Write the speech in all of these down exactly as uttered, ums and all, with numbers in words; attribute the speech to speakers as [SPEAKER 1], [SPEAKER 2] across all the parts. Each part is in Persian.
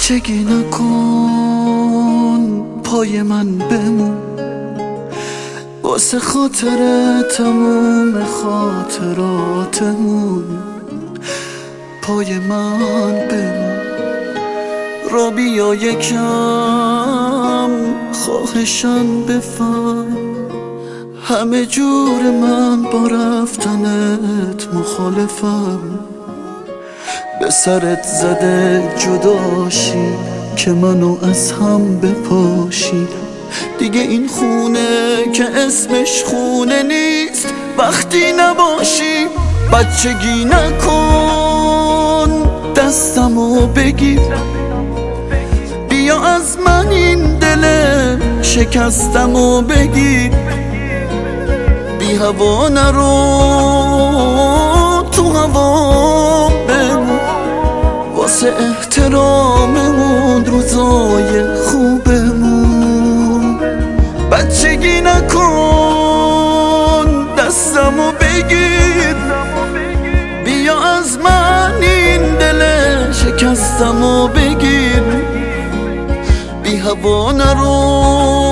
[SPEAKER 1] بچگی نکن پای من بمون، واسه خاطر تموم خاطراتمون پای من بمون. را بیا یکم خواهشم بفهم، همه جور من با رفتنت مخالفم. به سرت زده جداشی که منو از هم بپاشی، دیگه این خونه که اسمش خونه نیست وقتی نباشی. بچگی نکن دستمو بگیر، بیا از من این دل شکستمو بگیر. بی هوا نرو تو هوا بمون، واسه احتراممون روزای خوبمون. بچگی نکن دستمو بگیر، بیا از من این دل شکستمو بگیر. بی هوا نرو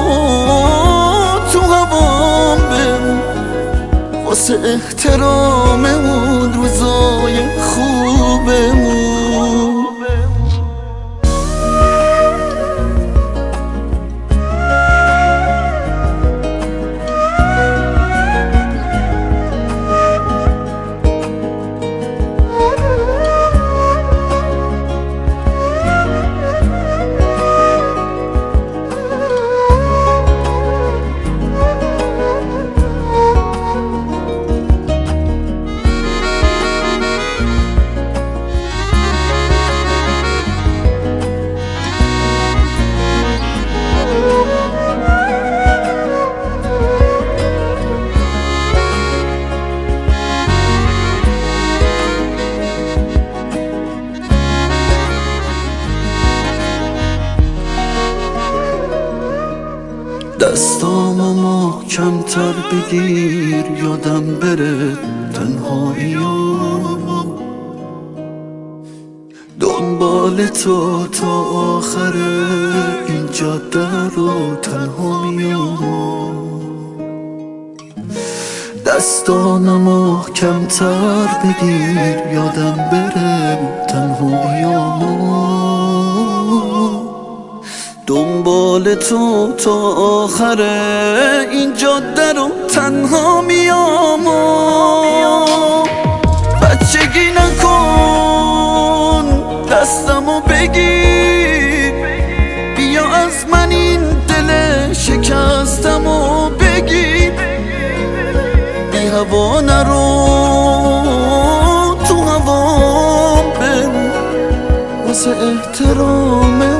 [SPEAKER 1] تو هوا بمون، واسه احتراممون روزای خوبمون. دستامو محکم‌تر بگیر یادم بره تنهایی‌ام، دنبال تو تا آخر این جاده رو تنها میام. دستانمو محکم‌تر بگیر یادم بره تنهایی‌ام، دنبال تو تا آخر این جاده رو تنها میام. بچگی نکن دستمو بگیر، بیا از من این دل شکستمو بگیر. بی هوا نرو تو هوا بمون، واسه احتراممون